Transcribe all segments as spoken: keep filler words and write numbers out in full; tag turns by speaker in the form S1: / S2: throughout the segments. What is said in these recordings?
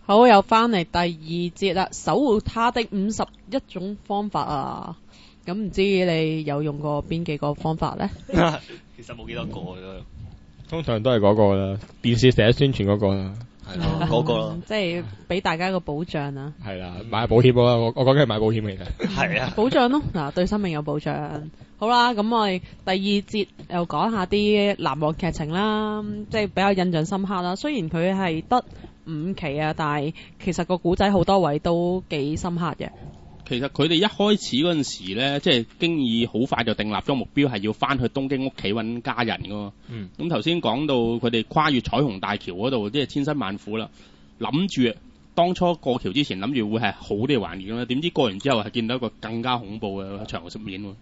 S1: 好，又翻嚟第二節啦，守護他的五十一種方法啊！咁唔知你有用過邊幾個方法咧？
S2: 其實冇幾多個啫，
S3: 通常都係嗰個啦，電視成日宣傳嗰個啦，
S2: 係咯，嗰個咯，
S1: 即係俾大家個保障啊！
S3: 係啦，買保險啦，我我講緊係買保險其實。
S2: 係啊，
S1: 保障咯，嗱，對生命有保障。好啦，咁我哋第二節又講下啲難忘劇情啦，即係比較印象深刻啦。雖然佢係得五期啊，但係其實個古仔好多位都幾深刻嘅。
S4: 其實佢哋一開始嗰陣時咧，即係經已好快就訂立咗目標，係要翻去東京屋企揾家人噶嘛。
S2: 嗯。
S4: 咁頭先講到佢哋跨越彩虹大橋嗰度，即係千辛萬苦啦，諗住當初過橋之前諗住會係好啲嘅環境啦，點知過完之後係見到一個更加恐怖嘅場面喎。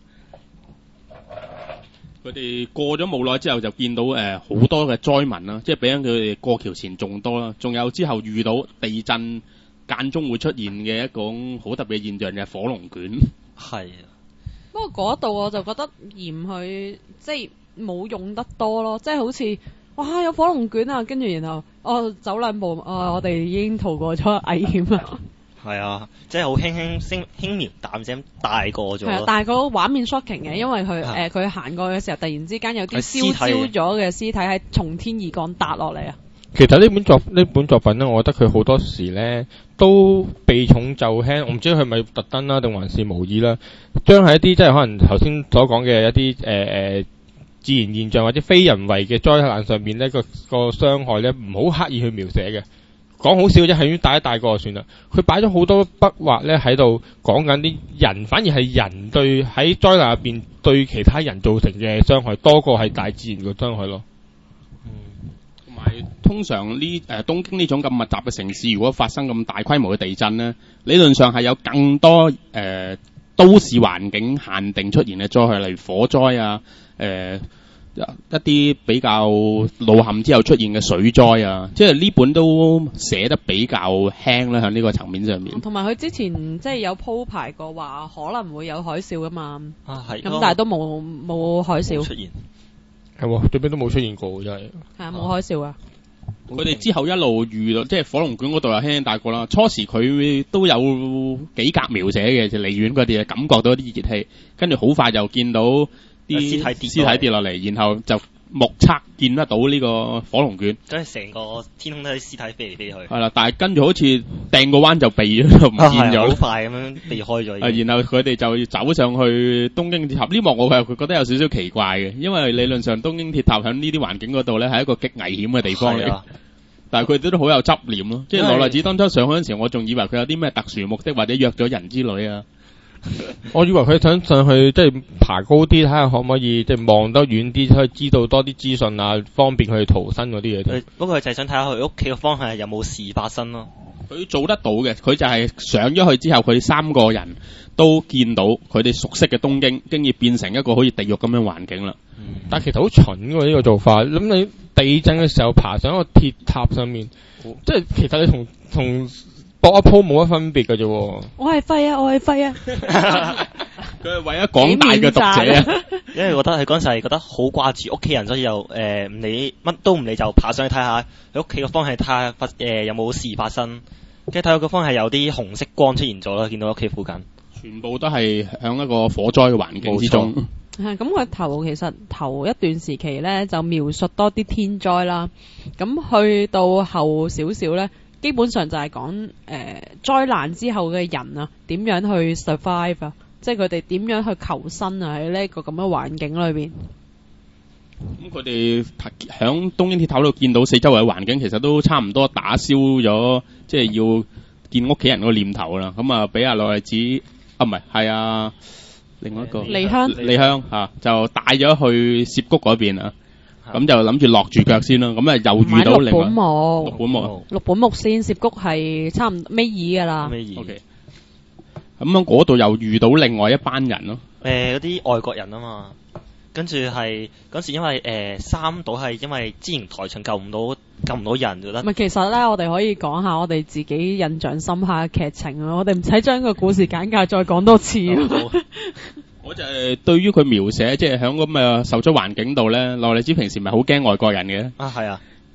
S4: 佢哋過咗冇耐之後就見到誒好、呃、多嘅災民啦，即係比緊佢哋過橋前仲多啦，仲有之後遇到地震間中會出現嘅一種好特別嘅現象就係、是、火龍捲。
S2: 係啊，
S1: 不過嗰度我就覺得嫌佢即係冇用得多咯，即係好似哇有火龍捲啊，跟住然後哦走兩步，哦我哋已經逃過咗危險啦。
S2: 係啊，即係好輕輕輕輕描淡寫咁帶過咗。
S1: 係啊，但係個畫面 shocking 嘅，因為佢誒佢行過嘅時候，突然之間有啲燒焦咗嘅屍體係從天而降笪落嚟啊！
S3: 其實呢本作呢本作品咧，我覺得佢好多時咧都避重就輕，我唔知佢係咪特登啦，定還是無意啦，將係一啲即係可能頭先所講嘅一啲誒誒自然現象或者非人為嘅災難上面咧個個傷害咧，唔好刻意去描寫嘅。講好少啫，係咁帶一帶過就算啦。佢擺咗好多筆畫咧喺度講緊啲人，反而係人對喺災難入邊對其他人造成嘅傷害多過係大自然嘅傷害咯。
S4: 嗯，同埋通常呢誒、呃、東京呢種咁密集嘅城市，如果發生咁大規模嘅地震咧，理論上係有更多誒、呃、都市環境限定出現嘅災害，例如火災啊，誒、呃。一啲比較路陷之後出現嘅水災啊，即係呢本都寫得比較輕啦，喺呢個層面上面。
S1: 同埋佢之前即係有鋪排過話可能會有海嘯噶嘛，
S2: 啊係，
S1: 咁但係都冇冇海嘯
S2: 出現，
S3: 係喎，最尾都冇出現過真係。
S1: 係啊，冇海嘯啊！
S4: 佢哋之後一路遇到，即係火龍捲嗰度又輕輕帶過啦。初時佢都有幾格描寫嘅，就離遠嗰啲感覺到啲熱氣，跟住好快就見到啲屍體屍體跌落嚟，然後就目測見得到呢個火龍捲，
S2: 跟住成個天空都係屍體飛嚟飛去。係
S4: 啦，但係跟住好似掟個彎就避咗，就唔見咗。
S2: 好、啊、快咁樣避開咗。
S4: 啊，然後佢哋就走上去東京鐵塔。呢幕我係佢覺得有少少奇怪嘅，因為理論上東京鐵塔喺呢啲環境嗰度咧係一個極危險嘅地方嚟。啊、但係佢哋都好有執念咯。即係羅麗子當初上去嗰陣時，我仲以為佢有啲咩特殊目的或者約咗人之類啊。
S3: 我以為佢想上去即係爬高啲，睇下可唔可以即係望得遠啲，可以知道多啲資訊啊，方便佢哋逃生嗰啲嘢。
S2: 不過佢就係想睇下佢屋企嘅方向有冇事發生咯。
S4: 佢做得到嘅，佢就係上咗去之後，佢三個人都見到佢哋熟悉嘅東京，經已變成一個好似地獄咁樣環境啦。
S3: 嗯、但係其實好蠢㗎呢個做法。咁你地震嘅時候爬上一個鐵塔上面，哦、即係其實你同同。搏一鋪冇乜分別㗎啫喎！
S1: 我係廢啊！我係廢啊！
S4: 佢係為咗廣大嘅讀者啊，
S2: 因為覺得佢嗰陣時係覺得好掛住屋企人，所以就誒唔理乜都唔理就爬上去睇下佢屋企個方向，睇下發誒有冇事發生。跟住睇到個方向有啲紅色光出現咗啦，見到屋企附近
S4: 全部都係響一個火災嘅環境之中。
S1: 係咁，佢頭其實頭一段時期咧就描述多啲天災啦，咁去到後少少咧。基本上就係講誒災難之後嘅人啊，點樣去 survive 啊，即係佢哋點樣去求生啊，喺呢一個咁嘅環境裏邊。
S4: 咁佢哋響東京鐵塔度見到四周圍嘅環境，其實都差唔多打消咗，即係要見屋企人嗰個念頭啦。咁啊，俾阿羅麗子啊，唔係係啊，另外一個
S1: 離鄉
S4: 離鄉嚇，就帶咗去涉谷嗰邊啊。咁就諗住落住腳先啦，咁啊又遇到另外
S1: 六本木，
S4: 六本木，
S1: 六本木先，涉谷係差唔多尾二噶啦。
S2: 尾二。
S4: OK。咁樣嗰度又遇到另外一班人咯。
S2: 誒，嗰啲外國人啊嘛，跟住係嗰時因為誒三島係因為之前台場救唔到救唔到人，覺得。
S1: 唔係，其實咧，我哋可以講下我哋自己印象深刻嘅劇情啊，我哋唔使將個故事簡介再講多次。
S4: 我就係對於佢描寫，即係喺咁嘅受災環境度咧，羅麗子平時咪好驚外國人嘅。
S2: 啊，係啊。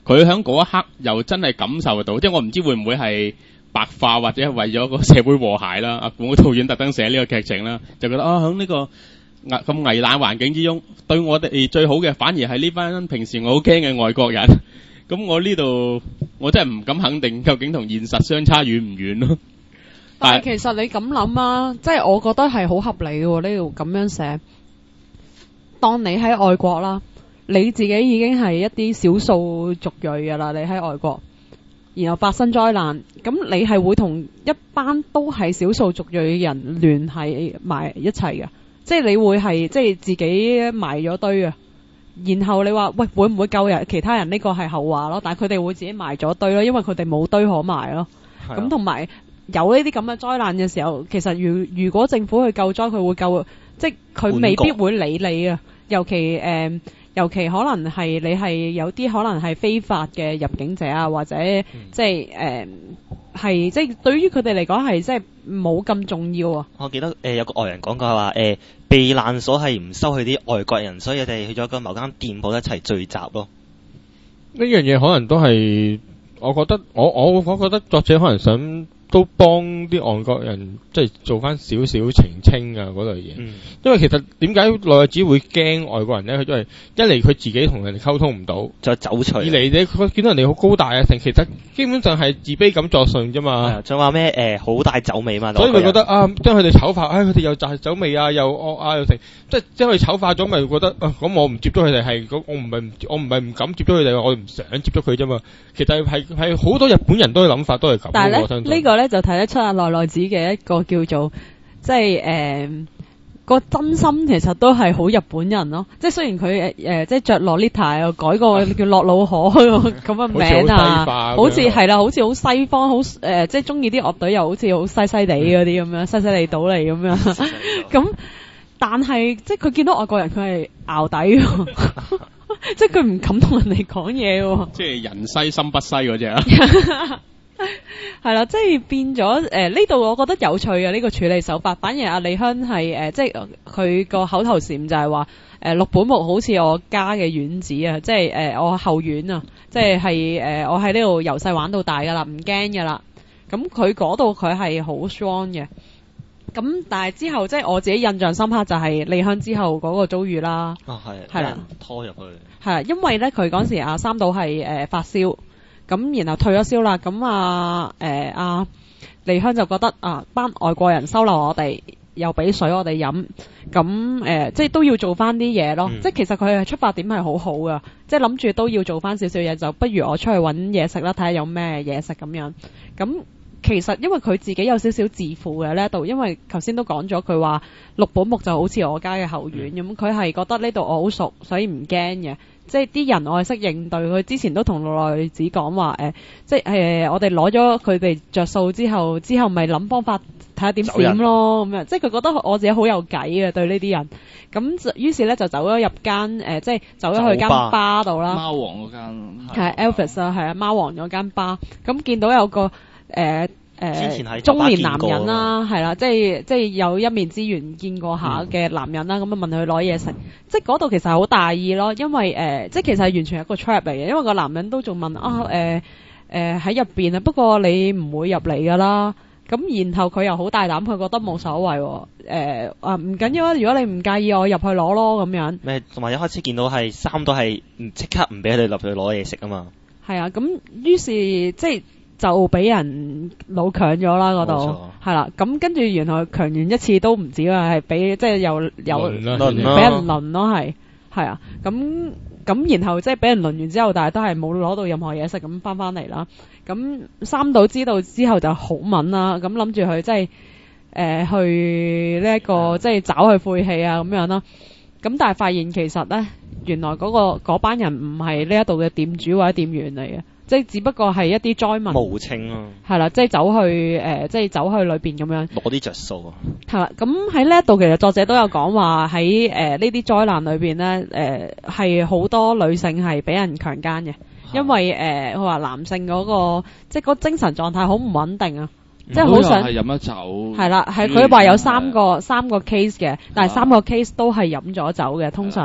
S4: 佢喺嗰一刻又真係感受到，即係我唔知會唔會係白化或者係為咗個社會和諧啦。啊，本導演特登寫呢個劇情啦，就覺得啊，喺呢個危咁危難環境之中，對我哋最好嘅反而係呢班平時我好驚嘅外國人。咁我呢度我真係唔敢肯定究竟同現實相差遠唔遠咯。
S1: 但係其實你咁諗啊，即係我覺得係好合理嘅喎，呢度咁樣寫。當你喺外國啦，你自己已經係一啲少數族裔㗎啦，你喺外國，然後發生災難，咁你係會同一班都係少數族裔嘅人聯繫埋一齊嘅，即係你會係即係自己埋咗堆啊。然後你話喂，會唔會救人其他人，呢個係後話咯，但係佢哋會自己埋咗堆咯，因為佢哋冇堆可埋咯。咁同埋有呢啲咁嘅災難嘅時候，其實如如果政府去救災，佢會救，即係佢未必會理你啊。尤其誒、呃，尤其可能係你係有啲可能係非法嘅入境者啊，或者、嗯、即係誒係即係對於佢哋嚟講係即係冇咁重要啊。
S2: 我記得誒、呃、有個外人講過話誒。呃避難所係唔收佢啲外國人，所以佢哋去咗個某間店鋪一齊聚集咯。
S3: 呢樣嘢可能都係，我覺得我我我覺得作者可能想都幫啲外國人即係做翻少少澄清啊嗰類嘢。嗯、因為其實點解內地會驚外國人咧？佢都係一嚟佢自己同人哋溝通唔到，
S2: 就走除；二
S3: 嚟你佢見到人哋好高大啊，成其實基本上係自卑感作祟啫嘛。
S2: 仲話咩誒好大酒味嘛？
S3: 所以咪覺得啊，將佢哋醜化，唉佢哋又就係酒味啊，又惡啊，又成，即係將佢醜化咗，咪覺得啊咁我唔接觸佢哋係，我唔係我唔係唔敢接觸佢哋，我唔想接觸佢啫嘛。其實係係好多日本人都嘅諗法都係咁。
S1: 但係咧呢、呢個咧就睇得出啊內內子嘅一個叫做即係誒個真心，其實都係好日本人咯。即係雖然佢誒誒即係着洛麗塔又改個叫洛魯可咁嘅名啊，好似係啦，好似好西方，好誒、呃、即係中意啲樂隊又好似好西西地嗰啲咁樣，西西地倒嚟咁樣。咁但係即係佢見到外國人，佢係淆底。即係佢唔敢同人哋講嘢喎，
S4: 即係人西心不西嗰隻啊，
S1: 係啦，即係變咗誒呢度，我覺得有趣嘅呢、呢個處理手法。反而阿李香係誒、呃，即係佢個口頭禪就係話誒六本木好似我家嘅院子啊，即係誒、呃、我後院啊，即係係誒我喺呢度由細玩到大噶啦，唔驚噶啦。咁佢嗰度佢係好 strong 嘅。咁但係之後即係我自己印象深刻就係李香之後嗰個遭遇啦。
S2: 啊係，
S1: 係啦，
S2: 拖入去。係啊，
S1: 因為咧佢嗰時阿三島係誒發燒，咁然後退咗燒啦，咁啊誒阿李香就覺得啊班外國人收留我哋，又俾水我哋飲，咁誒、呃、即係都要做翻啲嘢咯。嗯、即係其實佢嘅出發點係好好噶，即係諗住都要做翻少少嘢，就不如我出去揾嘢食啦，睇下有咩嘢食咁樣。咁其實因為佢自己有少少自負嘅呢度，因為頭先都講咗佢話六本木就好似我家嘅後院咁，佢係、嗯、覺得呢度我好熟，所以唔驚嘅。即係啲人我係識應對，佢之前都同內子講話誒，即係誒、呃、我哋攞咗佢哋着數之後，之後咪諗方法睇下點閃咯咁樣。即係佢覺得我自己好有計嘅對呢啲人，咁於是咧就走咗入間誒、呃，即係走咗去間巴度啦。
S5: 貓王嗰間
S1: 係 Elvis 啊，係啊，貓王嗰間巴，咁見到有個誒。呃誒、呃、中年男人啦，係啦，即係即係有一面之緣見過下嘅男人啦，咁啊、嗯、問佢攞嘢食，即係嗰度其實係好大意咯，因為誒、呃、即係其實係完全係一個 trap 嚟嘅，因為個男人都仲問啊誒誒喺入邊啊，不過你唔會入嚟㗎啦，咁然後佢又好大膽，佢覺得冇所謂喎，誒啊唔緊要啊，如果你唔介意我入去攞咯咁樣。咩？
S2: 同埋一開始見到係三都係唔即刻唔俾佢哋入去攞嘢食啊嘛。係
S1: 啊，咁於是即係。就俾人老強咗啦嗰度，係啦，咁跟住原來強完一次都唔止啊，係俾即係又又俾人輪咯，係係啊，咁咁然後即係俾人輪完之後，但係都係冇攞到任何嘢食，咁翻翻嚟啦。咁三島知道之後就好敏啦，咁諗住佢即係誒去呢一個即係找佢晦氣啊咁樣啦。咁但係發現其實咧，原來嗰個嗰班人唔係呢一度嘅店主或者店員嚟嘅。即係只不過係一啲災民
S2: 無情啊，
S1: 係啦，即係走去誒、呃，即係走去裏邊咁樣
S2: 攞啲着數啊。係啦，
S1: 咁喺呢一度其實作者都有講話喺誒呢啲災難裏邊咧，誒係好多女性係俾人強姦嘅，因為誒佢話男性嗰、嗰個即係個精神狀態好唔穩定啊，嗯、即係好想
S5: 係飲咗酒。係
S1: 啦，係佢話有三個三個 case 嘅，但係三個 case 都係飲咗酒嘅，通常。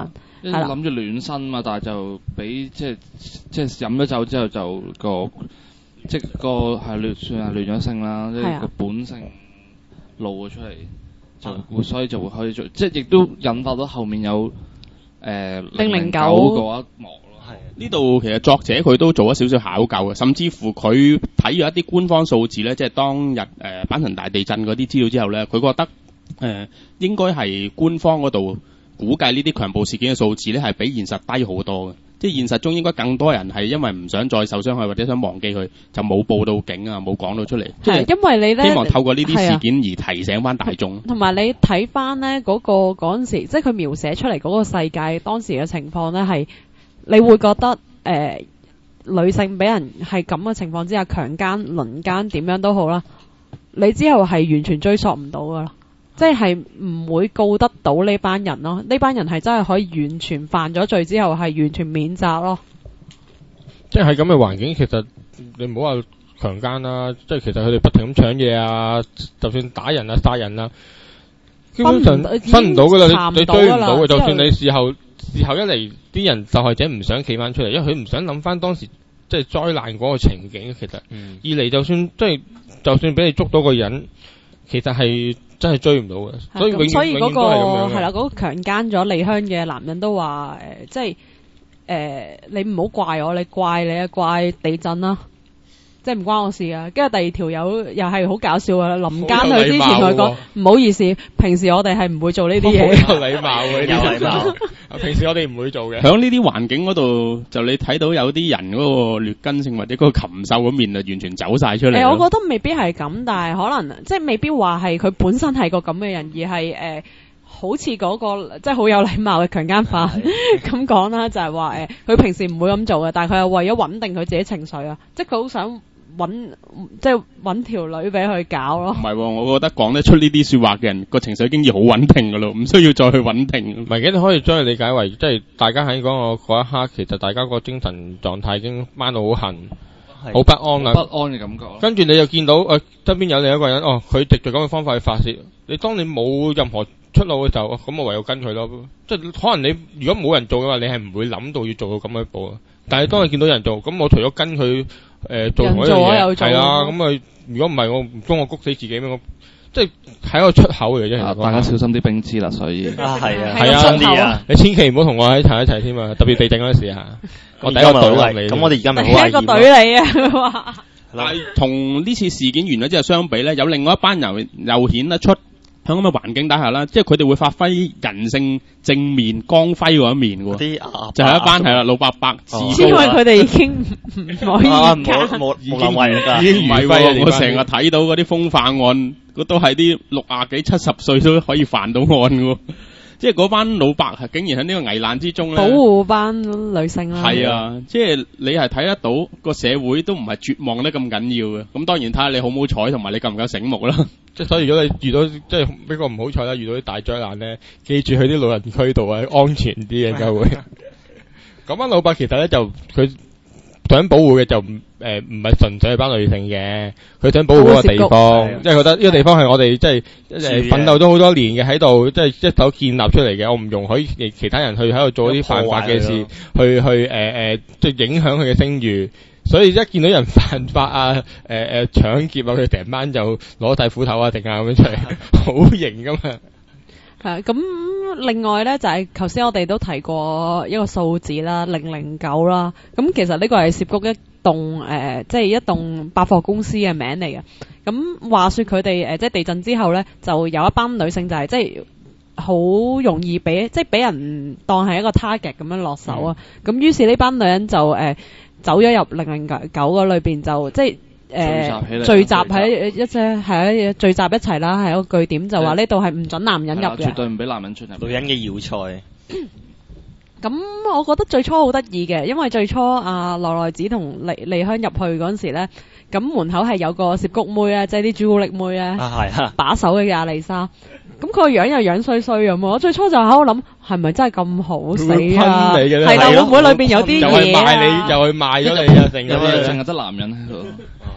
S1: 係啦
S5: 諗住暖身嘛，但係就俾即係即係飲咗酒之後就個即係個係亂算係亂咗性啦，即係個本性露咗出嚟，就會所以就會可以做，即係亦都引發到後面有誒零零九嗰一幕。
S4: 呢度其實作者佢都做咗少少考究嘅，甚至乎佢睇咗一啲官方數字咧，即係當日誒阪神大地震嗰啲資料之後咧，佢覺得誒、呃、應該係官方嗰度估計呢啲強暴事件嘅數字咧係比現實低好多嘅，即係現實中應該更多人係因為唔想再受傷害或者想忘記佢，就冇報到警啊，冇講到出嚟。即係
S1: 因為你咧
S4: 希望透過呢啲事件而提醒翻大眾。
S1: 同埋你睇翻咧嗰個嗰陣時，即係佢描寫出嚟嗰個世界當時嘅情況咧係。你會覺得誒、呃、女性俾人係咁嘅情況之下強姦、輪姦點樣都好啦，你之後係完全追溯唔到噶啦，即係唔會告得到呢班人咯。呢班人係真係可以完全犯咗罪之後係完全免責咯。
S3: 即係喺咁嘅環境，其實你唔好話強姦啦，即係其實佢哋不停咁搶嘢啊，就算打人啊、殺人啊，基本上分唔到噶啦，你你追唔到嘅，就算你事後。事後一嚟，啲人受害者唔想企翻出嚟，因為佢唔想諗翻當時即係災難嗰個情景。其實，嗯、二嚟就算即係就算俾你捉到個人，其實係真係追唔到嘅。所以永
S1: 所以嗰、那個係啦，嗰、那個強姦咗李香嘅男人都話誒、呃，即係誒、呃，你唔好怪我，你怪你啊，怪地震啦。即係唔關我事啊！跟住第二條友又係好搞笑啊！臨間佢之前同佢講唔好意思，平時我哋係唔會做呢啲嘢。
S3: 好有禮貌嘅，有禮貌。平時我哋唔會做嘅。
S4: 喺呢啲環境嗰度，就你睇到有啲人嗰個劣根性或者嗰個禽獸嗰面就完全走晒出嚟、
S1: 欸。我覺得未必係咁，但係可能即係未必話係佢本身係個咁嘅人，而係誒、呃、好似嗰、那個即係好有禮貌嘅強姦犯咁講啦，就係話誒佢平時唔會咁做嘅，但係佢係為咗穩定佢自己情緒啊，即係佢好想。揾即係揾條女俾佢搞咯。唔係、
S4: 哦，我覺得講得出呢啲說話嘅人個情緒經已好穩定噶咯，唔需要再去穩定。
S3: 唔係嘅，你可以將佢理解為即係大家喺嗰個嗰一刻，其實大家個精神狀態已經掹到好痕，好不安啦，
S5: 不安嘅感覺。
S3: 跟住你又見到誒側邊有另一個人，哦，佢藉住咁嘅方法去發泄。你當你冇任何出路嘅時候，咁我唯有跟佢咯。即係可能你如果冇人做嘅話，你係唔會諗到要做到咁一步。但係當你見到人做，咁我除咗跟佢。誒、呃，做同一樣嘢係啊，咁啊，如果唔係我唔通我谷死自己咩？我即係係一個出口嚟啫。
S5: 大家小心啲冰枝啦，所以
S2: 啊係啊，
S3: 係啊，啊你千祈唔好同我喺齊一齊添啊！特別地震嗰陣時啊，我第一個隊落嚟。
S2: 咁我哋而家咪好危險。
S1: 第一個隊嚟啊！
S4: 但係同呢次事件完咗之後相比咧，有另外一班人又顯得出。喺咁嘅環境底下啦，即係佢哋會發揮人性正面光輝嗰一面喎。啲就係一班係啦老伯伯，
S1: 因為佢哋已經唔可以
S2: 冇冇冇能為㗎，
S4: 已經唔係喎。我成日睇到嗰啲風化案，都係啲六廿幾、七十歲都可以犯到案喎。即係嗰班老伯係竟然喺呢個危難之中咧，
S1: 保護班女性啦。
S4: 係啊，即係你係睇得到個社會都唔係絕望得咁緊要嘅。咁當然睇下你好唔好彩，同埋你夠唔夠醒目啦。
S3: 即係所以如果你遇到即係比較唔好彩啦，遇到啲大災難咧，記住去啲老人區度啊，安全啲嘅就會。咁班老伯其實咧就佢想保護嘅就唔誒唔係純粹係班女性嘅，佢想保護嗰個地方，即係覺得呢個地方係我哋即係誒奮鬥咗好多年嘅喺度，即係一手建立出嚟嘅，我唔容許其他人去喺度做啲犯法嘅事，去去誒誒即係影響佢嘅聲譽。所以一見到人犯法啊，誒誒搶劫啊，佢成班就攞晒斧頭啊，定啊咁樣出嚟，好型噶嘛。
S1: 係咁，另外咧就係頭先我哋都提過一個數字啦，零零九啦。咁其實呢個係涉谷一棟誒、呃，即係一棟百貨公司嘅名嚟嘅。咁話說佢哋誒，即係地震之後咧，就有一班女性就係、是、即係好容易俾即係俾人當係一個 target 咁樣落手啊。咁、嗯、於是呢班女人就誒。呃走咗入零零九嗰裏邊就即係誒聚集喺一隻係啊聚集一齊啦，係一個據點就話呢度係唔准男人入嘅，
S5: 絕對唔俾男人出入。
S2: 女人嘅要塞。
S1: 咁我覺得最初好得意嘅，因為最初阿奈奈子同莉莉香入去嗰陣時咧，咁門口係有個涉谷妹咧，即係啲朱古力妹咧，
S2: 啊係啊，
S1: 把手嘅亞麗莎。咁佢個樣又樣衰衰咁，我最初就喺度諗，係咪真係咁好死啊？係啦，會唔會裏邊有啲嘢啊？
S3: 又去賣你，又去賣咗你啊！成日
S5: 成日得男人喺度。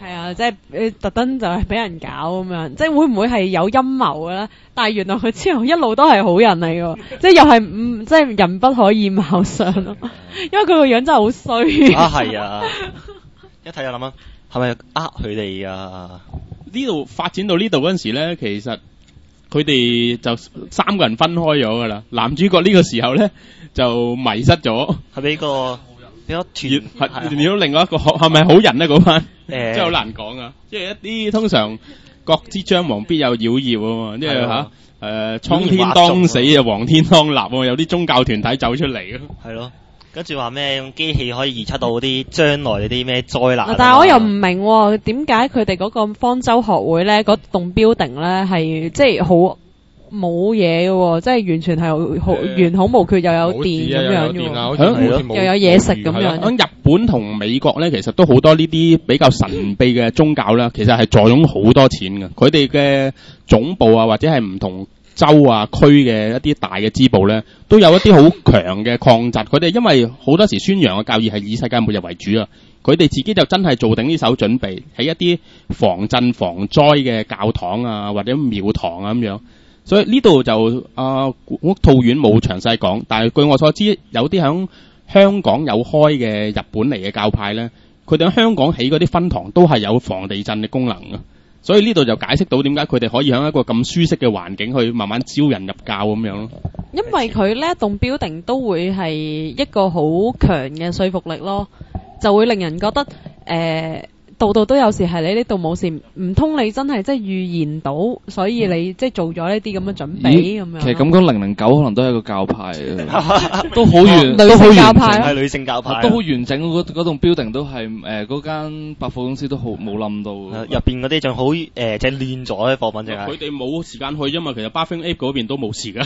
S1: 係啊，即係誒特登就係俾人搞咁樣，即係會唔會係有陰謀嘅咧？但係原來佢之後一路都係好人嚟嘅，即係又係唔即係人不可以貌相咯，因為佢個樣真係好衰。
S2: 啊係啊，一睇就諗啊，係咪呃佢哋啊？
S4: 呢度發展到呢度嗰陣時咧，其實佢哋就三個人分開咗噶啦。男主角呢個時候咧就迷失咗，
S2: 係俾個俾個團
S4: 係變咗另外一個係咪好人咧嗰班？
S2: 誒，
S4: 真係好難講啊！即係一啲通常各支將亡必有妖孽啊嘛，即係嚇誒蒼天當死啊，黃天當立啊，有啲宗教團體走出嚟咯。
S2: 係咯。跟住話咩用機器可以預測到啲將來嗰啲咩災難、啊？
S1: 但係我又唔明喎，點解佢哋嗰個方舟學會咧，嗰棟 building 咧係即係好冇嘢嘅喎，即係完全係好完好無缺，又有電咁樣嘅喎，又有嘢食咁樣。
S4: 喺日本同美國咧，其實都好多呢啲比較神秘嘅宗教啦，其實係坐擁好多錢嘅。佢哋嘅總部啊，或者係唔同州啊區嘅一啲大嘅支部咧，都有一啲好強嘅抗疾。佢哋因為好多時宣揚嘅教義係以世界末日為主啊，佢哋自己就真係做定呢手準備，喺一啲防震防災嘅教堂啊或者廟堂啊咁樣。所以呢度就啊屋兔院冇詳細講，但係據我所知，有啲響香港有開嘅日本嚟嘅教派咧，佢哋喺香港起嗰啲分堂都係有防地震嘅功能嘅。所以呢度就解釋到點解佢哋可以喺一個咁舒適嘅環境去慢慢招人入教咁樣咯。
S1: 因為佢呢一棟 building 都會係一個好強嘅說服力咯，就會令人覺得誒度度都有事係你呢度冇事，唔通你真係即係預言到，所以你即係做咗呢啲咁嘅準備咁樣。
S5: 其實咁講零零九可能都係一個教派嘅，都好完，
S1: 女性教派
S2: 係女性教派，
S5: 都好完整。嗰嗰棟 building 都係誒嗰間百貨公司都好冇冧到。
S2: 入邊嗰啲仲好誒，即係亂咗啲貨品淨係。
S4: 佢哋冇時間去啫嘛，其實 Bathing Ape 嗰邊都冇事噶。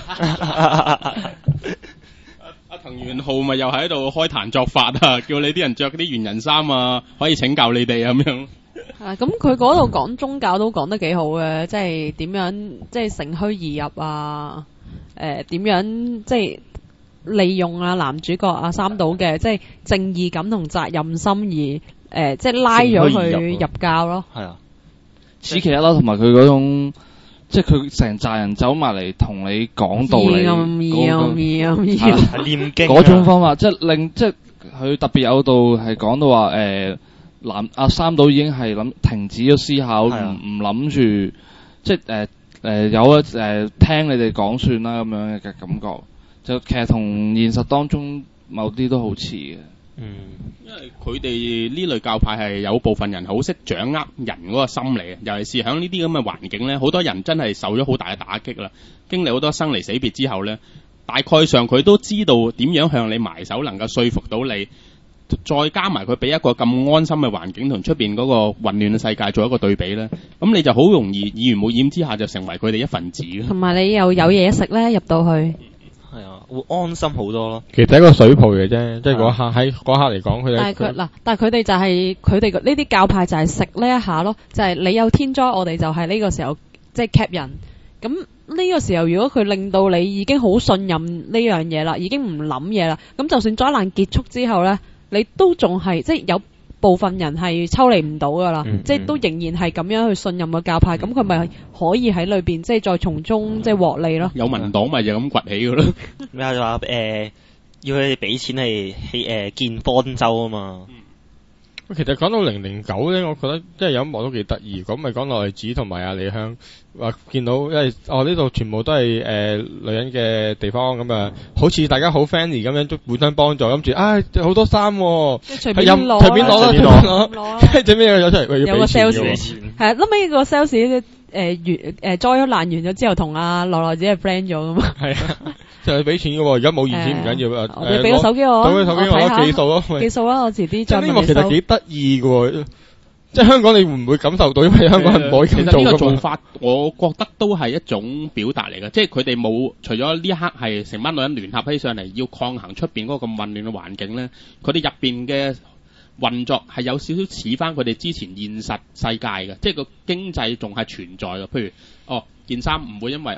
S4: 阿藤原浩咪又喺度開壇作法啊，叫你啲人着啲猿人衫啊，可以請教你哋咁樣。
S1: 啊，咁佢嗰度講宗教都講得幾好嘅，即係點樣即係乘虛而入啊？誒、呃，點樣即係利用啊男主角阿三島嘅即係正義感同責任心而誒、呃，即係拉咗佢入教咯。係啊，
S5: 此其一啦，同埋佢嗰種。即係佢成扎人走埋嚟同你講道理，
S2: 念經
S5: 嗰種方法，即係令即係佢特別有度係講到話誒，男阿三島已經係諗停止咗思考，唔唔諗住即係誒誒有啊誒、呃、聽你哋講算啦咁樣嘅感覺，就其實同現實當中某啲都好似嘅。
S4: 嗯，因為佢哋呢類教派係有部分人好識掌握人嗰個心理，尤其是喺呢啲咁嘅環境咧，好多人真係受咗好大嘅打擊啦，經歷好多生離死別之後咧，大概上佢都知道點樣向你埋手，能夠說服到你，再加埋佢俾一個咁安心嘅環境同出邊嗰個混亂嘅世界做一個對比咧，咁你就好容易耳濡目染之下就成為佢哋一份子。
S1: 同埋你又有嘢食咧，入到去。
S2: 係啊，會安心好多咯。
S3: 其實係一個水泡嘅啫，即係嗰刻喺嗰刻嚟講，佢哋。
S1: 但係佢嗱，但係佢哋就係佢哋呢啲教派就係食呢一下咯，就係、是、你有天災，我哋就係呢個時候即係 cap 人。咁呢個時候，如果佢令到你已經好信任呢樣嘢啦，已經唔諗嘢啦，咁就算災難結束之後咧，你都仲係即係有部分人係抽離唔到噶啦，
S3: 嗯、
S1: 即係都仍然係咁樣去信任個教派，咁佢咪可以喺裏邊即係再從中即係獲利咯。
S4: 有民黨咪就咁崛起噶咯。
S2: 咩啊？就話誒，要佢哋俾錢係起誒建方舟啊嘛。
S3: 其實講到零零九咧，我覺得即係有一幕都幾得意。咁咪講落嚟子同埋阿李香話見到，因為哦呢度全部都係誒、呃、女人嘅地方咁啊，好似大家好 friendly 咁樣，都互相幫助，諗住啊好多衫、哦，
S1: 隨便攞，
S3: 隨便攞啦，隨便攞，跟住最尾有出嚟
S1: 有個 sales， 係啊，後尾個 sales 誒完誒災咗爛完咗之後，同阿羅羅子係 friend 咗噶嘛。係啊。就係俾錢嘅喎，而家冇現錢唔緊要啊！ 你俾個手機我，
S3: 俾個手機我攞記數咯，
S1: 記數啦，我遲啲再問你收。
S3: 呢個其實幾得意嘅喎，即係香港你會唔會感受到？因為香港人唔可以咁做㗎嘛。
S4: 其實呢個做法，我覺得都係一種表達嚟嘅，即係佢哋冇除咗呢一刻係成班女人聯合起上嚟要抗衡出邊嗰個咁混亂嘅環境咧，佢哋入邊嘅運作係有少少似翻佢哋之前現實世界嘅，即係個經濟仲係存在嘅。譬如哦，件衫唔會因為啊。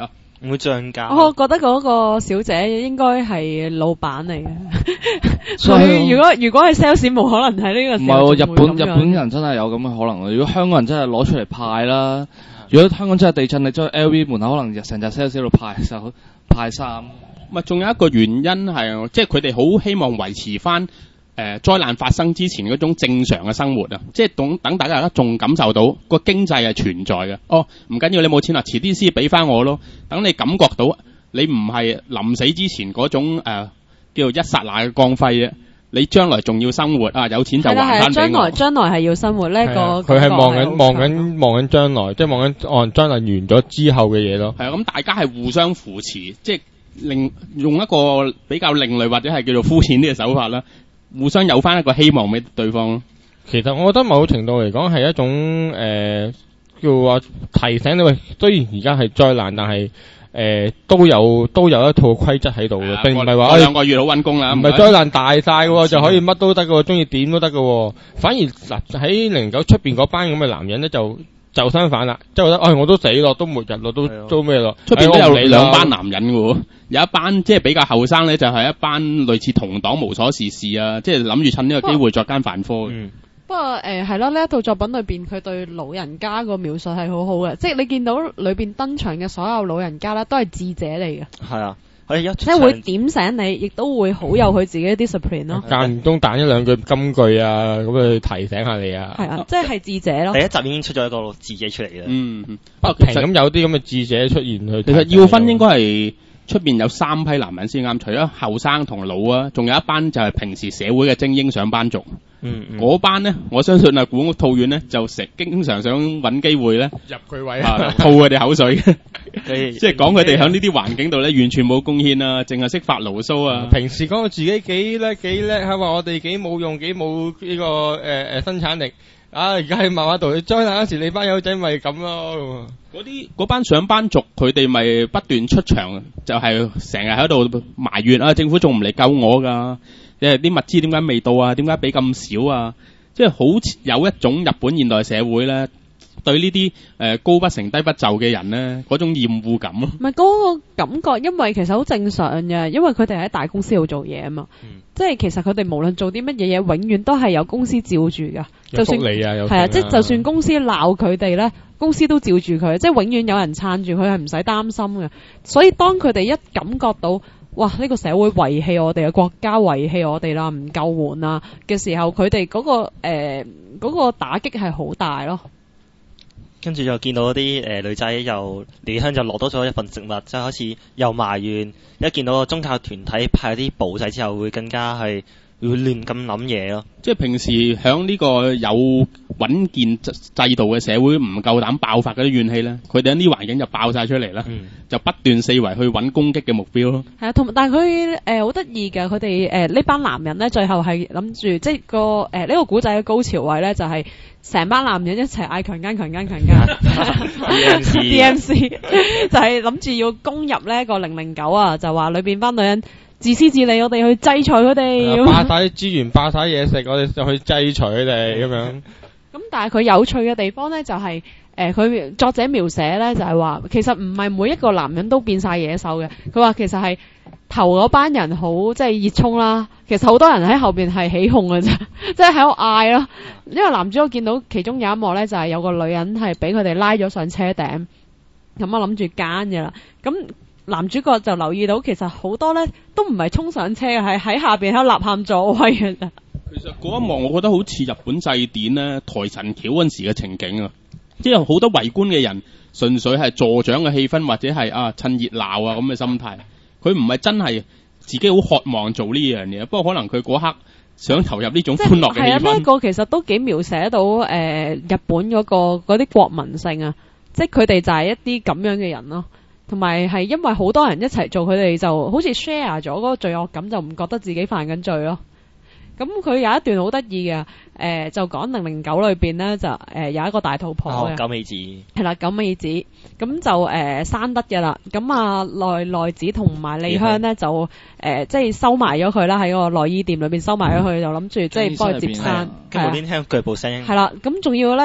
S2: 唔會漲價。
S1: 我覺得嗰個小姐應該係老闆嚟嘅。
S5: 所以
S1: 佢如果如果係 sales，冇可能喺呢個
S5: 唔
S1: 時候
S5: 係喎，日本
S1: 仲會咁樣
S5: 日本人真係有咁嘅可能。如果香港人真係攞出嚟派啦，如果香港真係地震，你將 L V 門口可能成隻 sales 喺度派手派衫。
S4: 咪仲有一個原因係，即係佢哋好希望維持翻誒災難發生之前嗰種正常嘅生活啊！即係等等大家仲感受到個經濟係存在嘅。哦，唔緊要，你冇錢啦，遲啲先俾翻我咯。等你感覺到你唔係臨死之前嗰種誒、呃、叫做一剎那嘅光輝啊！你將來仲要生活啊，有錢就還翻俾我。
S1: 將來將來係要生活呢、呢個。
S3: 佢係望緊望緊望緊將來，即係望緊按將來完咗之後嘅嘢咯。
S4: 係啊，咁大家係互相扶持，即係另用一個比較另類或者係叫做膚淺啲嘅手法啦。互相有翻一個希望俾對方咯。
S3: 其實我覺得某程度嚟講係一種誒、呃、叫話提醒你喂，雖然而家係災難，但係誒、呃、都有都有一套規則喺度嘅，並唔係話
S4: 兩個月好揾工啦，
S3: 唔係災難大晒嘅就可以乜都得嘅，中意點都得嘅。反而嗱喺零九出邊嗰班咁嘅男人咧就。就相反啦，即係覺得，哎，我都死咯，都末日咯，都都咩咯？
S4: 出邊都有兩班男人嘅喎，有一班即係比較後生咧，就係、是、一班類似同黨無所事事啊，即係諗住趁呢個機會作奸犯科。
S3: 嗯，
S1: 不過誒係咯，呢一套作品裏邊佢對老人家個描述係好好嘅，即係你見到裏邊登場嘅所有老人家咧，都係智者嚟嘅。
S2: 係啊。即
S1: 係會點醒你，亦都會好有佢自己嘅 discipline 咯。
S3: 間唔中彈一兩句金句啊，咁去提醒下你啊。
S1: 係啊，即係智者咯。
S2: 第一集已經出咗一個智者出嚟嘅。
S4: 嗯，
S3: 不停咁有啲咁嘅智者出現去。
S4: 其實要分應該係出邊有三批男人先啱，除咗後生同老啊，仲有一班就係平時社會嘅精英上班族。
S2: 嗯，
S4: 嗰、嗯、班咧，我相信啊，古屋套院咧就成經常想揾機會咧
S3: 入佢位
S4: 啊，吐佢哋口水，即係講佢哋喺呢啲環境度咧完全冇貢獻啊，淨係識發牢騷啊。
S3: 平時講到自己幾叻幾叻，係話我哋幾冇用幾冇呢、這個誒誒、呃、生產力啊！而家喺漫畫度，災難嗰時你班友仔咪咁咯。
S4: 嗰啲嗰班上班族，佢哋咪不斷出場，就係成日喺度埋怨啊，政府仲唔嚟救我㗎？誒啲物資點解未到啊？點解俾咁少啊？即係好似有一種日本現代社會咧，對呢啲誒高不成低不就嘅人咧，嗰種厭惡感咯。
S1: 唔係嗰個感覺，因為其實好正常嘅，因為佢哋喺大公司度做嘢啊嘛。嗯、即係其實佢哋無論做啲乜嘢嘢，永遠都係有公司照住噶。就算
S3: 係啊，
S1: 係啊，即係就算公司鬧佢哋咧，公司都照住佢，即係永遠有人撐住佢，係唔使擔心嘅。所以當佢哋一感覺到，哇！呢、這個社會遺棄我哋嘅國家遺棄我哋啦，唔救援啊嘅時候，佢哋嗰個誒嗰、呃那個打擊係好大咯。
S2: 跟住又見到啲誒、呃、女仔又離鄉就攞多咗一份食物，就開始又埋怨。一見到個宗教團體派啲簿仔之後，會更加係會亂咁諗嘢咯。
S4: 即係平時響呢個有穩健制度嘅社會唔夠膽爆發嗰啲怨氣咧，佢哋喺呢環境就爆晒出嚟啦，嗯、就不斷四圍去揾攻擊嘅目標咯。
S1: 係啊，同但係佢誒好得意嘅，佢哋誒呢班男人咧，最後係諗住即係個誒呢、呃這個古仔嘅高潮位咧，就係、是、成班男人一齊嗌強姦強姦強姦 D M C 就係諗住要攻入呢個零零九啊，就話裏邊班女人自私自利，我哋去制裁佢哋，
S3: 霸晒啲資源，霸晒嘢食，我哋就去制裁佢哋咁樣。
S1: 咁但係佢有趣嘅地方咧，就係誒佢作者描寫咧，就係話其實唔係每一個男人都變晒野獸嘅。佢話其實係頭嗰班人好即係熱衷啦，其實好多人喺後邊係起哄嘅啫，即係喺度嗌咯。因為男主角見到其中有一幕咧，就係有個女人係俾佢哋拉咗上車頂，咁我諗住奸嘅啦，咁。男主角就留意到，其實好多咧都唔係衝上車嘅，係喺下邊喺度吶喊助威嘅咋。
S4: 其實嗰一幕我覺得好似日本祭典咧抬陳橋嗰陣時嘅情景啊，即係好多圍觀嘅人純粹係助長嘅氣氛，或者係啊趁熱鬧啊咁嘅心態。佢唔係真係自己好渴望做呢樣嘢，不過可能佢嗰刻想投入呢種歡樂嘅氣氛。係啊，
S1: 呢一個其實都幾描寫到誒、呃、日本嗰、嗰個嗰啲國民性啊，即係佢哋就係一啲咁樣嘅人咯。同埋係因為好多人一齊做，佢哋就好似 share 咗嗰個罪惡感，就唔覺得自己犯緊罪咯。咁佢有一段好得意嘅，誒、呃、就講零零九裏邊咧就誒、呃、有一個大肚婆嘅、
S2: 哦，九美子
S1: 係啦，九美子咁就誒、呃、生得嘅啦。咁啊內內子同埋莉香咧就誒、呃、即係收埋咗佢啦，喺個內衣店裏邊收埋咗佢，就諗住即係幫佢接生。
S2: 今日先聽腳步聲。
S1: 係啦，咁仲要咧，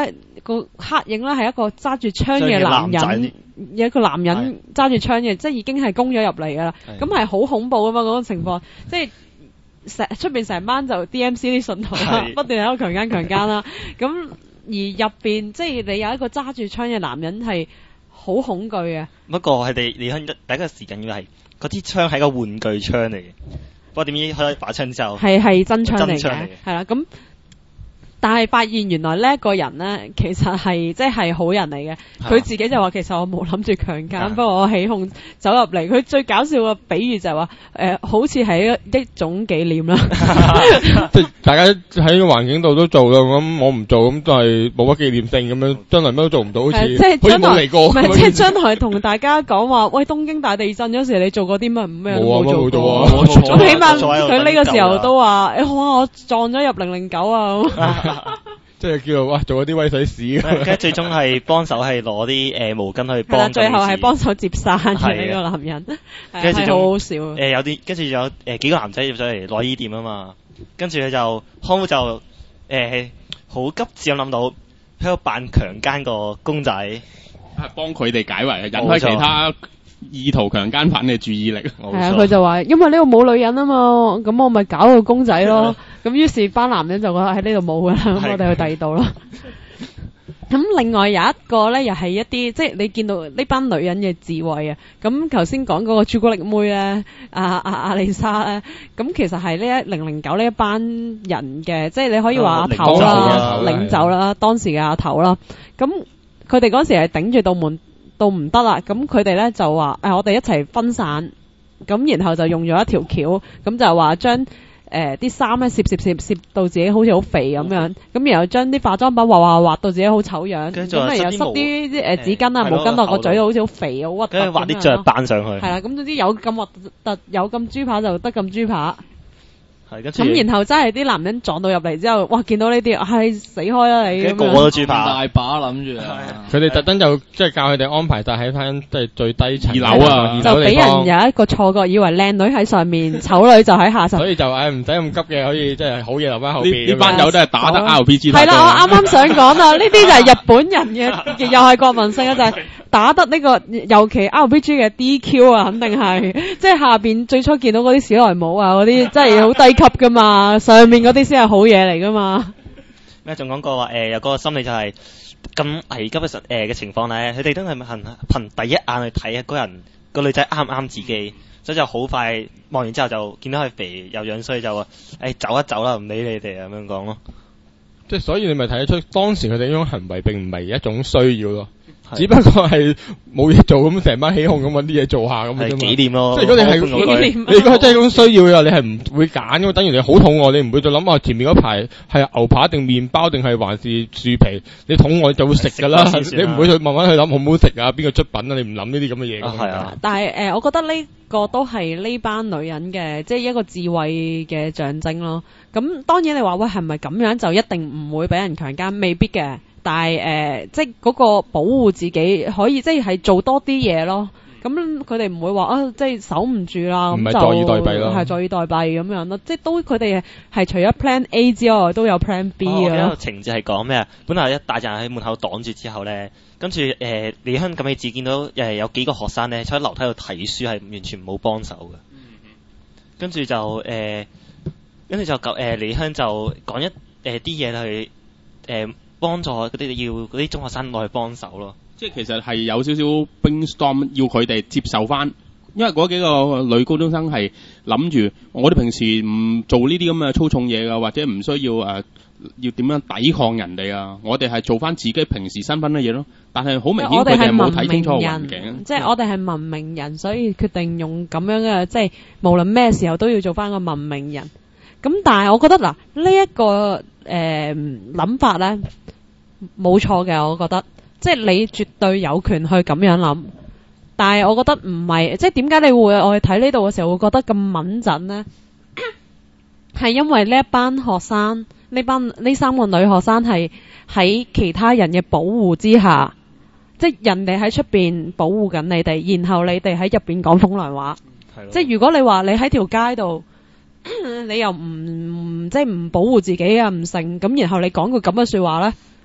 S1: 個黑影咧係一個揸住槍嘅男人，有一個男人揸住槍嘅，即係已經係攻咗入嚟噶啦。咁係好恐怖噶嘛嗰個情況，即係成出邊成班就 D M C 啲信徒啦，不斷喺度強姦強姦啦。咁而入邊即係你有一個揸住槍嘅男人係好恐懼嘅。不過係哋你第一個時間要係嗰支槍係個玩具槍嚟嘅，不過點知開咗把槍之後係係真槍嚟嘅，係啦咁。但係發現原來呢一個人咧，其實係即係好人嚟嘅。佢自己就話：其實我冇諗住強姦，不過我起哄走入嚟。佢最搞笑嘅比喻就係話：誒，好似係一種紀念啦。
S3: 即係大家喺個環境度都做啦，咁我唔做咁都係冇乜紀念性咁樣，將來乜都做唔到，好似好似冇嚟過。唔係，即係將來同大家講話：喂，東京大地震嗰時你做過啲乜咩？冇啊，冇做啊。咁起碼佢呢個時候都話：誒，哇，我撞咗入零零九啊！即係叫做哇，做咗啲威水史，跟住最終係幫手係攞啲誒毛巾去幫。係啦，最後係幫手接生嘅呢個男人，跟住好好笑。誒、呃、有啲跟住有誒、呃、幾個男仔入咗嚟攞衣店啊嘛，跟住佢就康夫就誒好、呃、急切咁諗到喺度扮強姦個公仔，係幫佢哋解圍，引開其他意圖強姦犯嘅注意力。係啊，佢就話因為呢度冇女人啊嘛，咁我咪搞個公仔咯。咁於是班男人就覺得喺呢度冇噶啦，咁我哋去第二度咯。咁另外有一個咧，又係一啲即係你見到呢班女人嘅智慧啊。咁頭先講嗰個朱古力妹咧，阿阿阿麗莎咧，咁其實係呢一零零九呢一班人嘅，即係你可以話阿頭啦、領袖啦、當時嘅阿頭啦。咁佢哋嗰時係頂住道門到唔得啦，咁佢哋咧就話誒，我哋一齊分散，咁然後就用咗一條橋，咁就話將誒啲衫咧攝攝攝攝到自己好似好肥咁樣，咁然後將啲化妝品畫畫畫到自己好醜樣，咁啊又塞啲啲誒紙巾啊毛巾落個嘴度好似好肥好核突，跟住畫啲雀斑上去，係啦，咁總之有咁核突有咁豬扒就得咁豬扒。咁然後真係啲男人撞到入嚟之後，哇！見到呢啲，唉死開啦你！個個都豬扒，大把諗住啊！佢哋特登就即係教佢哋安排晒喺翻即係最低層二樓啊，就俾人有一個錯覺，以為靚女喺上面，醜女就喺下層。所以就唉唔使咁急嘅，可以即係好嘢留翻後邊。呢班友都係打得 R P G。係啦，我啱啱想講啦，呢啲就係日本人嘅，又係國民性啊，就係打得呢個，尤其 R P G 嘅 D Q 啊，肯定係即係下邊最初見到嗰啲史萊姆啊，嗰啲真係好低級噶嘛，上面嗰啲先係好嘢嚟噶嘛。咩仲講過話誒，有個心理就係咁危急嘅實誒嘅情況咧，佢哋都係憑憑第一眼去睇嗰人個女仔啱唔啱自己，所以就好快望完之後就見到佢肥又樣衰，就話誒走一走啦，唔理你哋咁樣講咯。即係所以你咪睇得出當時佢哋呢種行為並唔係一種需要咯。只不過係冇嘢做咁，成班起哄咁搵啲嘢做下咁啫嘛。紀念咯，即係如果你係你如果係真係種需要嘅，你係唔會揀嘅。等於你好肚餓，你唔會再諗下前面嗰排係牛扒定麵包定係還是樹皮。你肚餓就會食噶啦，你唔會去慢慢去諗好唔好食啊，邊個出品啊？你唔諗呢啲咁嘅嘢。係啊，但係誒、呃，我覺得呢個都係呢班女人嘅，即係一個智慧嘅象徵咯。咁當然你話喂係咪咁樣就一定唔會俾人強姦？未必嘅。但係誒、呃，即係嗰個保護自己可以，即係係做多啲嘢咯。咁佢哋唔會話啊，即係守唔住啦，咁就坐以待斃咯，係坐以待斃咁樣咯。即係都佢哋係除咗 Plan A 之外，都有 Plan B 嘅。哦，有個情節係講咩啊？本來一大陣喺門口擋住之後咧，跟住誒李香咁嘅字見到誒有幾個學生咧坐喺樓梯度睇書，係完全冇幫手嘅。跟住就誒，跟住就誒李香就講一誒啲嘢去誒。幫助嗰啲要嗰啲中學生落去幫手咯，即係其實係有少少 brainstorm 要佢哋接受翻，因為嗰幾個女高中生係諗住我哋平時唔做呢啲咁嘅粗重嘢噶，或者唔需要誒、呃、要點樣抵抗人哋啊，我哋係做翻自己平時身份嘅嘢咯。但係好明顯佢哋冇睇清楚環境，即係我哋係文明人，所以決定用咁樣嘅，即係無論咩時候都要做翻個文明人。咁但係我覺得嗱，呢、這、一個誒諗、呃、法咧冇錯嘅，我覺得即係你絕對有權去咁樣諗。但係我覺得唔係，即係點解你會我去睇呢度嘅時候會覺得咁敏陣呢？係因為呢一班學生，呢班呢三個女學生係喺其他人嘅保護之下，即係人哋喺出邊保護緊你哋，然後你哋喺入邊講風涼話。即係如果你話你喺條街度。你又唔即係唔保護自己啊，唔成咁，然後你講句咁嘅說話咧，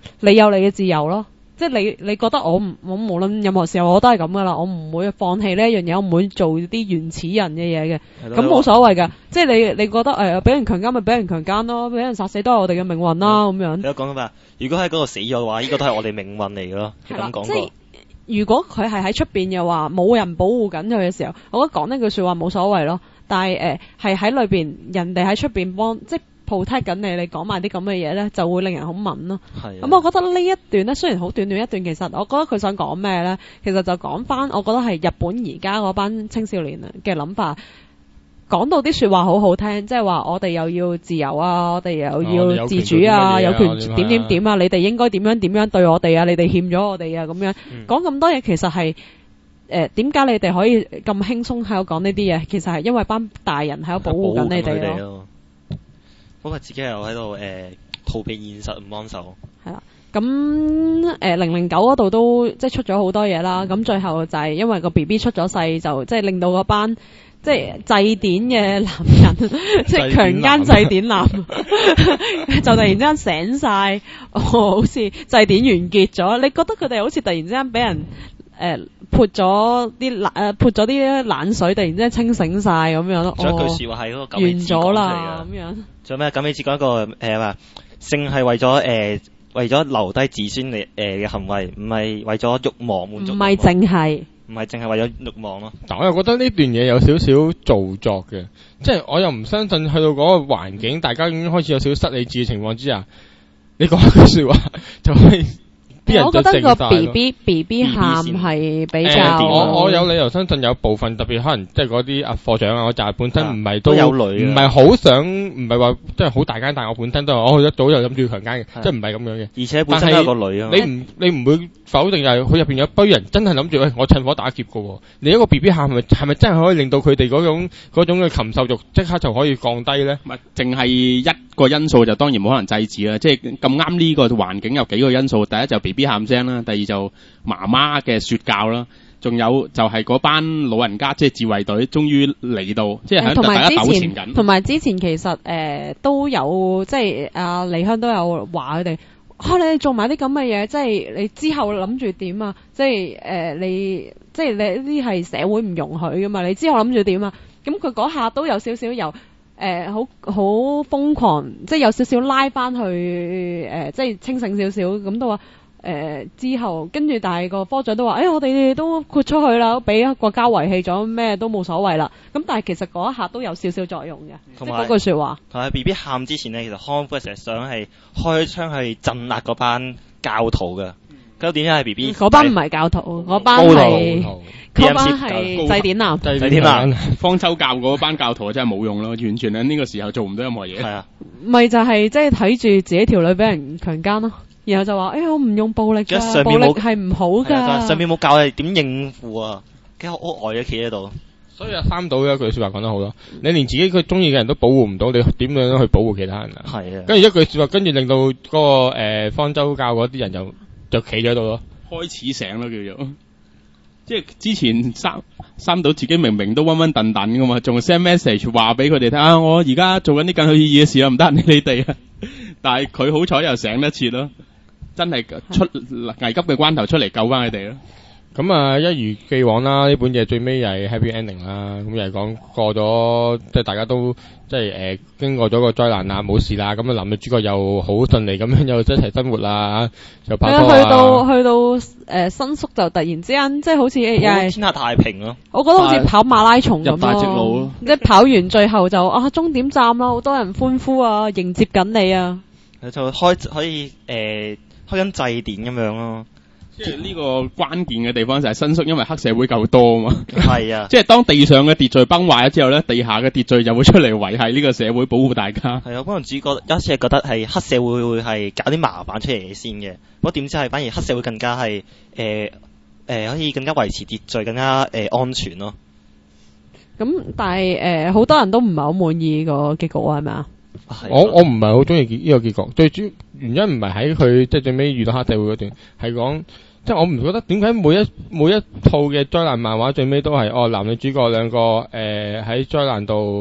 S1: 你有你嘅自由咯。即係你你覺得我唔我無論任何時候我都係咁噶啦，我唔會放棄呢一樣嘢，我唔會做啲原始人嘅嘢嘅，咁冇所謂㗎。即係你你覺得誒俾、呃、人強姦咪俾人強姦咯，俾人殺死都係我哋嘅命運啦咁、嗯、樣。
S2: 你有講緊咩？如果喺嗰度死咗嘅話，呢、這個都係我哋命運嚟嘅咯。係咁講過。
S1: 如果佢係喺出邊嘅話，冇人保護緊佢嘅時候，我覺得講呢句説話冇所謂咯。但係誒係喺裏邊，人哋喺出邊幫即係 protect 緊你，你講埋啲咁嘅嘢咧，就會令人好敏咯。咁、嗯、我覺得呢一段咧，雖然好短短一段，其實我覺得佢想講咩咧，其實就講翻，我覺得係日本而家嗰班青少年嘅諗法。講到啲説話好好聽，即係話我哋又要自由啊，我哋又要自主啊，有權點點點啊，你哋應該點樣點樣對我哋啊，你哋欠咗我哋啊，咁樣講咁多嘢，其實係誒點解你哋可以咁輕鬆喺度講呢啲嘢？其實係因為班大人喺度保護緊你哋咯。
S2: 不過自己又喺度誒逃避現實唔幫手。係啦，
S1: 咁誒零零九嗰度都即係出咗好多嘢啦。咁最後就係因為個 B B 出咗世，就即係令到嗰班即係祭典嘅男人，即係強姦祭典男，就突然之間醒晒，哦，好似祭典完結咗。你覺得佢哋好似突然之間俾人誒潑咗啲冷誒潑咗啲冷水，突然之間清醒晒咁樣咯。
S2: 仲有一句説話係嗰個
S1: 完咗啦咁樣。
S2: 仲有咩？咁你只講一個誒話，性係為咗誒、呃、為咗留低子孫嚟誒嘅行為，唔係為咗慾望滿足。唔係淨係。唔係淨係為咗慾望咯，
S3: 但我又覺得呢段嘢有少少造作嘅，即係我又唔相信去到嗰個環境，大家已經開始有少少失理智嘅情況之下，你講一句説話就可以。我覺得個 B B
S1: B B 喊係比較，
S3: 呃、我我有理由相信有部分特別可能即係嗰啲阿課長啊，我就係本身唔係都
S2: 有女，
S3: 唔係好想，唔係話即係好大間，但我本身都係我一早就諗住強姦嘅，即係唔係咁樣嘅。
S2: 而且本身都有個女啊，
S3: 你唔你唔會否定係佢入邊有一堆人真係諗住喂我趁火打劫嘅喎？你一個 B B 喊係咪係咪真係可以令到佢哋嗰種嗰種嘅禽獸慾即刻就可以降低咧？
S4: 唔係淨係一個因素就當然冇可能制止啦，即係咁啱呢個環境有幾個因素，第一就 B B 喊聲啦。第二就媽媽嘅説教啦，仲有就係嗰班老人家即係自衛隊，終於嚟到，即係喺大家糾纏緊。
S1: 同埋之前其實誒、呃、都有即係阿李香都有話佢哋，啊你哋做埋啲咁嘅嘢，即係你之後諗住點啊？即係誒、呃、你即係你呢啲係社會唔容許噶嘛？你之後諗住點啊？咁佢嗰下都有少少由誒好好瘋狂，即係有少少拉翻去誒、呃，即係清醒少少咁都話。誒、呃、之後跟住，但係個科長都話：誒、哎、我哋都豁出去啦，俾國家遺棄咗，咩都冇所謂啦。咁但係其實嗰一下都有少少作用嘅，即係嗰句説話。
S2: 同埋 B B 喊之前呢，其實康夫成日想係開槍去鎮壓嗰班教徒嘅。咁點解係 B B？嗰班唔係教徒，嗰班係嗰班係祭典男。
S4: 祭典男，方舟教嗰班教徒真係冇用咯，完全喺呢個時候做唔到任何嘢。係啊，
S1: 咪就係即係睇住自己條女俾人強姦咯。然後就話：誒、哎，我唔用暴力㗎，暴力係唔好㗎。
S2: 上面冇教你點應付啊，幾好呆嘅企喺度。
S3: 所以阿三島有一句説話講得好咯，你連自己佢中意嘅人都保護唔到，你點樣去保護其他人啊？係啊。跟住一句説話，跟住令到嗰、那個誒、呃、方舟教嗰啲人就就企咗喺度咯，
S4: 開始醒咯叫做。即係之前三三島自己明明都暈暈頓頓㗎嘛，仲 send message 話俾佢哋聽啊，我而家做緊啲更有意義嘅事啊，唔得你哋啊。但係佢好彩又醒得切咯。真係出危急嘅關頭出嚟救翻佢哋咯。
S3: 咁啊，一如既往啦，呢本嘢最尾又係 happy ending 啦。咁又係講過咗，即係大家都即係誒、呃、經過咗個災難啦，冇事啦。咁啊，男女主角又好順利咁樣又一齊生活啦，又拍拖啊。
S1: 去到去到誒、呃、新宿就突然之間，即係好似又係
S2: 天下太平咯。
S1: 我覺得好似跑馬拉松咁
S5: 入大直路咯，
S1: 即係跑完最後就啊終點站啦，好多人歡呼啊，迎接緊你啊。
S2: 就開可以誒。呃開緊祭典咁樣咯，
S4: 即係呢個關鍵嘅地方就係新宿，因為黑社會夠多啊嘛。
S2: 係啊，
S4: 即係當地上嘅秩序崩壞咗之後咧，地下嘅秩序就會出嚟維繫呢個社會，保護大家。
S2: 係啊，可能主角有一次係覺得係黑社會會係搞啲麻煩出嚟先嘅，不過點知係反而黑社會更加係誒誒可以更加維持秩序，更加誒、呃、安全咯。
S1: 咁但係誒好多人都唔係好滿意個結局啊，係咪啊？
S3: 我我唔係好中意呢個結局，最主要原因唔係喺佢即係最尾遇到黑社會嗰段，係講即係我唔覺得點解每一每一套嘅災難漫畫最尾都係哦男女主角兩個誒喺災難度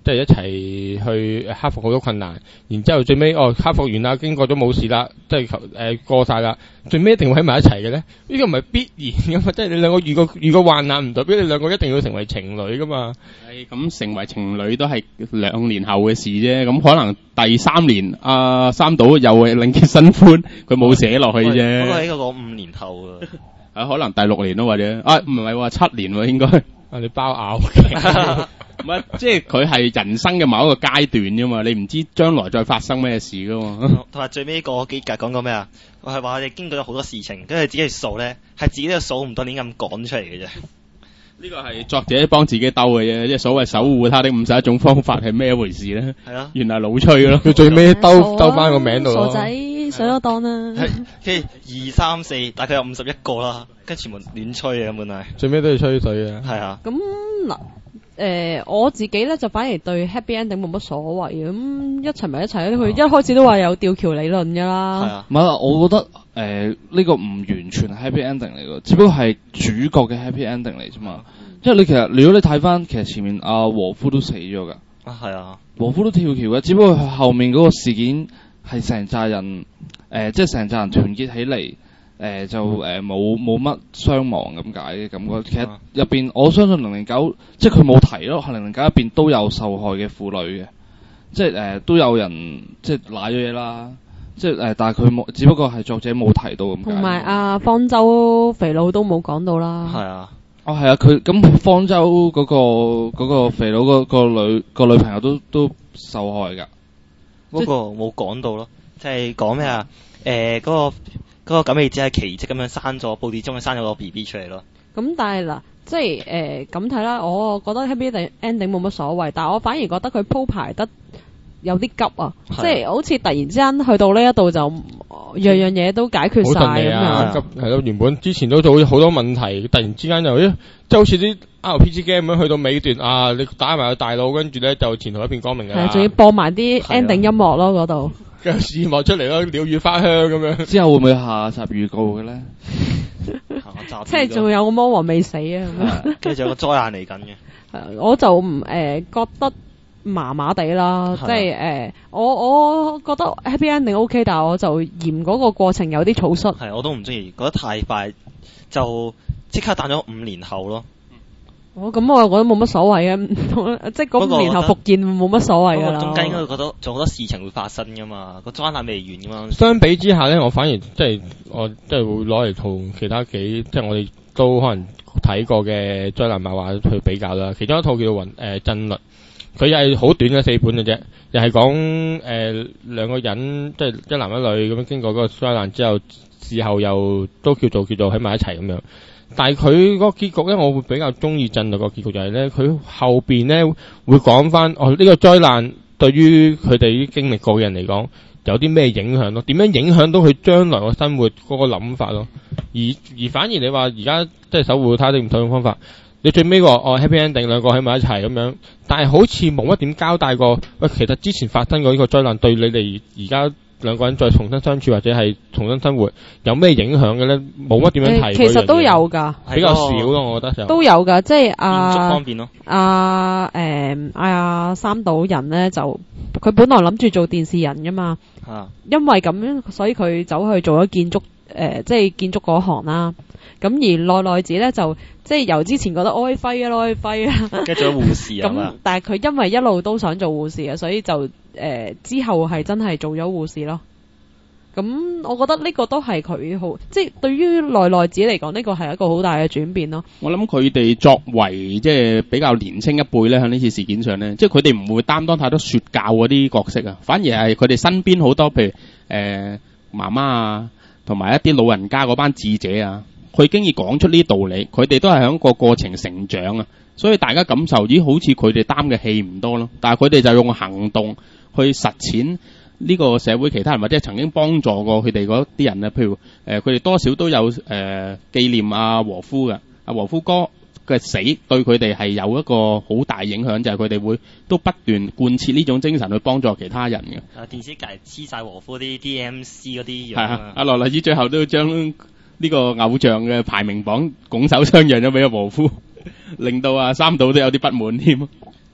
S3: 即係一齊去克服好多困難，然之後最尾哦克服完啦，經過咗冇事啦，即係誒、呃、過晒啦，最尾一定會喺埋一齊嘅咧？呢個唔係必然噶嘛，即係你兩個遇過遇過患難，唔代表你兩個一定要成為情侶噶嘛。
S4: 係咁成為情侶都係兩年後嘅事啫，咁可能第三年阿、呃、三島又會另結新歡，佢冇寫落去啫。
S2: 不過喺嗰個五年後啊，
S4: 啊可能第六年咯，或者啊唔係話七年喎應該。
S3: 啊你包拗嘅。
S4: 唔係，即係佢係人生嘅某一個階段啫嘛，你唔知將來再發生咩事噶嘛。
S2: 同埋最尾個幾格講過咩啊？我係話我哋經過咗好多事情，跟住自己去數咧，係自己都數唔到點咁講出嚟嘅啫。
S4: 呢個係作者幫自己兜嘅啫，即係所謂守護他的五十一種方法係咩一回事咧？
S2: 係啊，
S4: 原來老吹咯，
S3: 佢最尾兜兜翻個名度咯。
S1: 傻仔上咗當啦。
S2: 即係二三四，大概有五十一個啦，跟住全部亂吹嘅根本係。
S3: 最尾都要吹水嘅。
S2: 係啊。
S1: 咁嗱。誒、呃、我自己咧就反而對 happy ending 冇乜所謂嘅，咁一齊咪一齊咧。佢一開始都話有吊橋理論㗎啦。係
S5: 啊，唔係我覺得誒呢、呃呢個唔完全係 happy ending 嚟嘅，只不過係主角嘅 happy ending 嚟啫嘛。因為你其實如果你睇翻其實前面阿、啊、和夫都死咗㗎。
S2: 啊係啊，
S5: 和夫都跳橋嘅，只不過後面嗰個事件係成扎人誒，即係成扎人團結起嚟。誒、呃、就誒冇冇乜傷亡咁解嘅感覺，其實入邊我相信零零九，即係佢冇提咯，係零零九入邊都有受害嘅婦女嘅，即係誒、呃、都有人即係瀨咗嘢啦，即係誒、呃、但係佢冇，只不過係作者冇提到咁解。
S1: 同埋阿方舟肥佬都冇講到啦。
S2: 係啊，
S5: 哦係啊，佢咁方舟嗰、嗰個嗰個肥佬個個女個女朋友都都受害㗎。
S2: 嗰個冇講到咯，即係講咩啊？誒嗰個。嗰個咁嘅只係奇蹟咁樣生咗報紙中生咗個 B B 出嚟咯。咁
S1: 但係嗱，即係誒咁睇啦，我覺得 happy ending 冇乜所謂，但係我反而覺得佢鋪排得有啲急啊，即係好似突然之間去到呢一度就樣樣嘢都解決晒咁樣。
S3: 急係咯，原本之前都做好多問題，突然之間又咦，即係好似啲 R P G game 咁樣去到尾段啊，你打埋個大佬，跟住咧就前途一片光明㗎啦。係，仲要播埋啲 ending 音樂咯嗰度。跟住字幕出嚟咯，鳥語花香咁樣。之後會唔會下集預告嘅咧？下集即係仲有個魔王未死啊！咁樣，跟住仲有個災難嚟緊嘅。係，我就唔誒、呃、覺得麻麻地啦，即係誒我我覺得 happy ending OK， 但係我就嫌嗰個過程有啲草率。係，我都唔中意，覺得太快，就即刻彈咗五年後咯。哦，咁我又覺得冇乜所謂啊，即係嗰五年後復健冇乜所謂㗎啦。中間應該覺得仲好多事情會發生㗎嘛，個災難未完㗎嘛。相比之下咧，我反而即係我即係會攞嚟同其他幾即係我哋都可能睇過嘅災難漫畫去比較啦。其中一套叫做雲誒震律，佢又係好短嘅四本嘅啫，又係講誒兩個人即係一男一女咁樣經過嗰個災難之後，事後又都叫做叫做喺埋一齊咁樣。但係佢嗰個結局咧，我會比較中意震律個結局就係咧，佢後邊咧會講翻哦呢、這個災難對於佢哋啲經歷過嘅人嚟講有啲咩影響咯？點樣影響到佢將來個生活嗰個諗法咯？而而反而你話而家即係守護他的唔同種方法，你最尾個哦 happy ending 兩個喺埋一齊咁樣，但係好似冇乜點交代過喂，其實之前發生過呢個災難對你哋而家兩個人再重新相處或者係重新生活有咩影響嘅咧？冇乜點樣提、欸。其實都有㗎，比較少咯，我覺得就都有㗎，即係啊，建築方面咯。啊誒啊三島人咧就佢本來諗住做電視人㗎嘛，啊、因為咁樣所以佢走去做咗建築誒、呃，即係建築嗰行啦。咁而內內子咧就即係由之前覺得愛輝啊愛輝啊，跟住做護士啊咁，但係佢因為一路都想做護士啊，所以就誒、呃、之後係真係做咗護士咯。咁我覺得呢個都係佢好，即係對於內內子嚟講，呢個係一個好大嘅轉變咯。我諗佢哋作為即係比較年輕一輩咧，喺呢次事件上咧，即係佢哋唔會擔當太多說教嗰啲角色啊，反而係佢哋身邊好多譬如誒媽媽啊，同埋一啲老人家嗰班智者啊。佢經已講出呢啲道理，佢哋都係喺個過程成長啊，所以大家感受咦好似佢哋擔嘅氣唔多咯，但係佢哋就用行動去實踐呢個社會其他人或者曾經幫助過佢哋嗰啲人啊，譬如誒佢哋多少都有誒、呃、紀念阿和夫嘅，阿和夫哥嘅死對佢哋係有一個好大影響，就係佢哋會都不斷貫徹呢種精神去幫助其他人嘅。啊，電視界黐晒和夫啲 D M C 嗰啲樣啊，阿羅麗子最後都將呢個偶像嘅排名榜拱手相讓咗俾阿和夫，令到阿三島都有啲不滿添。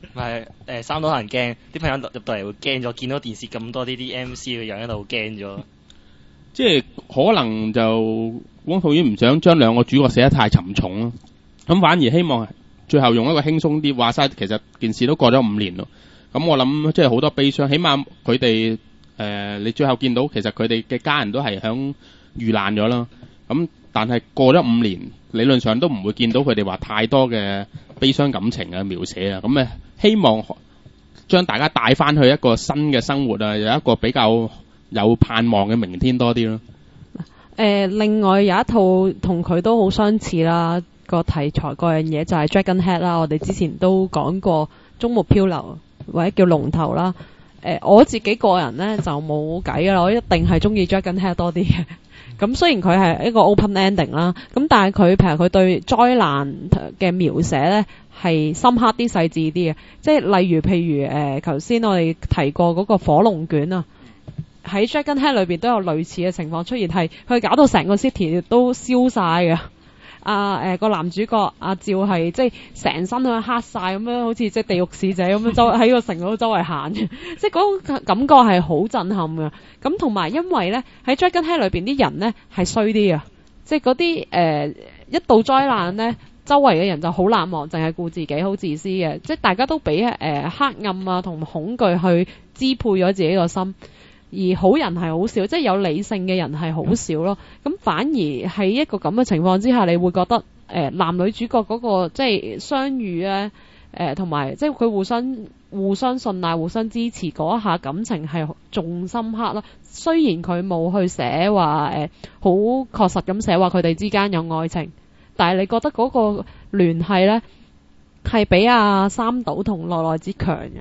S2: 唔係誒三島人驚，啲朋友入到嚟會驚咗，見到電視咁多呢啲 M C 嘅樣喺度驚咗。
S4: 即係可能就汪導演唔想將兩個主角寫得太沉重咯，咁反而希望最後用一個輕鬆啲。話晒其實件事都過咗五年咯，咁我諗即係好多悲傷，起碼佢哋誒你最後見到其實佢哋嘅家人都係響遇難咗啦。咁但係過咗五年，理論上都唔會見到佢哋話太多嘅悲傷感情嘅描寫啊。咁誒希望將大家帶翻去一個新嘅生活啊，有一個比較有盼望嘅明天多啲咯。
S1: 誒、呃，另外有一套同佢都好相似啦，個題材嗰樣嘢就係 Dragon Head 啦。我哋之前都講過終末漂流或者叫龍頭啦。誒、呃，我自己個人咧就冇計噶啦，我一定係中意 Dragon Head 多啲嘅。咁雖然佢係一個 open ending 啦，咁但係佢譬如佢對災難嘅描寫咧係深刻啲、細緻啲嘅。即係例如譬如誒，頭、呃、先我哋提過嗰個火龍卷啊。喺 Dragon Head 裏邊都有類似嘅情況出現，係佢搞到成個 city 都燒晒嘅。啊誒個男主角阿趙係即係成身都黑晒咁樣，好似即係地獄使者咁樣，周喺個城度周圍行嘅，即係嗰種感覺係好震撼嘅。咁同埋因為咧喺 Dragon Head 裏邊啲人咧係衰啲嘅，即係嗰啲誒一到災難咧，周圍嘅人就好冷漠，淨係顧自己，好自私嘅，即係大家都俾誒、呃、黑暗啊同恐懼去支配咗自己個心。而好人係好少，即係有理性嘅人係好少咯。咁反而喺一個咁嘅情況之下，你會覺得誒、呃、男女主角嗰個即係相遇咧，誒同埋即係佢互相互相信賴、互相支持嗰一下感情係仲深刻咯。雖然佢冇去寫話誒好確實咁寫話佢哋之間有愛情，但係你覺得嗰個聯繫咧係比阿三島同奈奈之強嘅。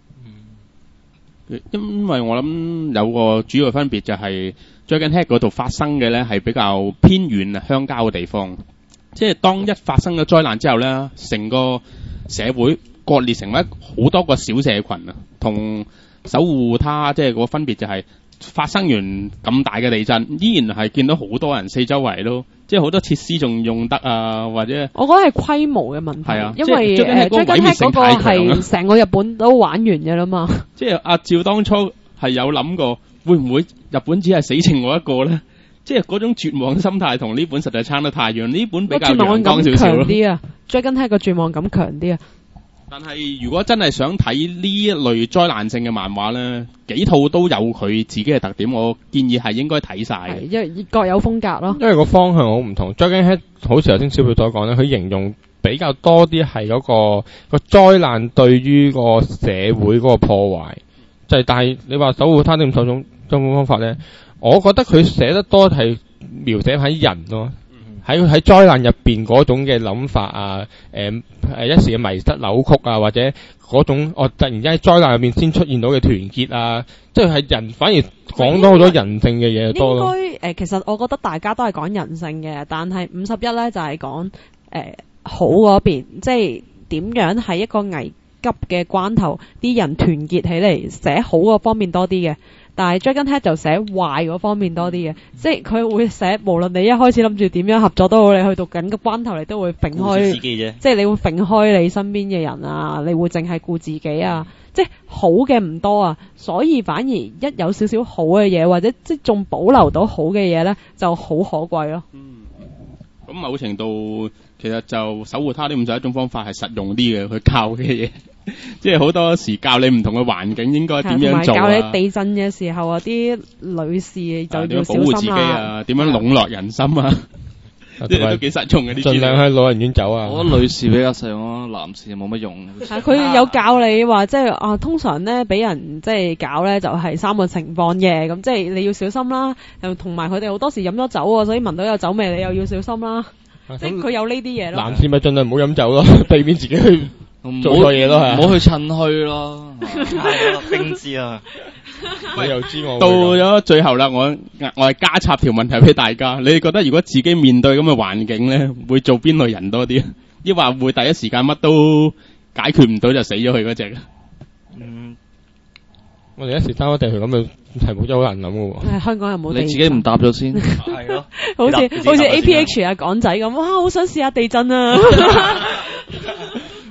S4: 因為我諗有個主要分別就係 Dragon Head 嗰度發生嘅咧係比較偏遠啊鄉郊嘅地方，即係當一發生咗災難之後咧，成個社會割裂成為好多個小社群啊，同守護他即係個分別就係發生完咁大嘅地震，依然係見到好多人四周圍咯，即係好多設施仲用得啊，或者
S1: 我覺得係規模嘅問題，
S4: 啊、
S1: 因為誒 Dragon Head 嗰個係成個日本都玩完嘅啦嘛。
S4: 即係阿趙當初係有諗過，會唔會日本只係死剩我一個咧？即係嗰種絕望心態同呢本實在差得太遠，呢本比較陽光少少咯。啲啊
S1: Dragon Head 個絕望感強啲啊。
S4: 但係如果真係想睇呢一類災難性嘅漫畫咧，幾套都有佢自己嘅特點，我建議係應該睇晒嘅。
S1: 因為各有風格咯。
S3: 因為個方向好唔同。Dragon Head 好似頭先小貝所講咧，佢形容比較多啲係嗰個個災難對於個社會嗰個破壞。就係、是、但係你話守護他呢種種方法咧，我覺得佢寫得多係描寫喺人咯。喺喺災難入邊嗰種嘅諗法啊，誒、呃、誒一時嘅迷失扭曲啊，或者嗰種我、哦、突然之間喺災難入邊先出現到嘅團結啊，即係係人反而講多好多人性嘅嘢多咯。
S1: 應該誒，其實我覺得大家都係講人性嘅，但係五十一咧就係講誒好嗰邊，即係點樣喺一個危急嘅關頭，啲人團結起嚟，寫好嗰方面多啲嘅。但係 Dragon Head 就寫壞嗰方面多啲嘅，即係佢會寫無論你一開始諗住點樣合作都好，你去到緊個關頭，你都會揈開，即係你會揈開你身邊嘅人啊，你會淨係顧自己啊，即係好嘅唔多啊，所以反而一有少少好嘅嘢，或者即係仲保留到好嘅嘢咧，就好可貴咯。
S4: 嗯，咁某程度其實就守護他呢五十一種方法係實用啲嘅，佢教嘅嘢。即係好多時教你唔同嘅環境應該點樣做啊，
S1: 教你地震嘅時候啊，啲女士就要小心啦。點樣保護自己啊？點
S4: 樣籠絡人心啊？呢啲都幾實用嘅。啲
S3: 盡量去老人院走啊。
S5: 我覺得女士比較實用咯，男士冇乜用。
S1: 係佢有教你話，即係啊，通常咧俾人即係搞咧就係三個情況嘅，咁即係你要小心啦。又同埋佢哋好多時飲咗酒啊，所以聞到有酒味，你又要小心啦。即係佢有呢啲嘢咯。
S3: 男士咪盡量唔好飲酒咯，避免自己去。做錯嘢咯，係
S5: 唔好去趁虛咯，
S2: 係咯，冰知啊！
S3: 你又知我
S4: 到咗最後啦，我我係加插條問題俾大家，你哋覺得如果自己面對咁嘅環境咧，會做邊類人多啲？抑或會第一時間乜都解決唔到就死咗佢嗰隻？
S2: 嗯，
S3: 我哋一時三一地去咁嘅題目真係好難諗嘅喎。
S1: 香港又冇地震，
S5: 你自己唔答咗先，
S2: 係咯，
S1: 好似好似 A P H 啊港仔咁，哇！好想試下地震啊！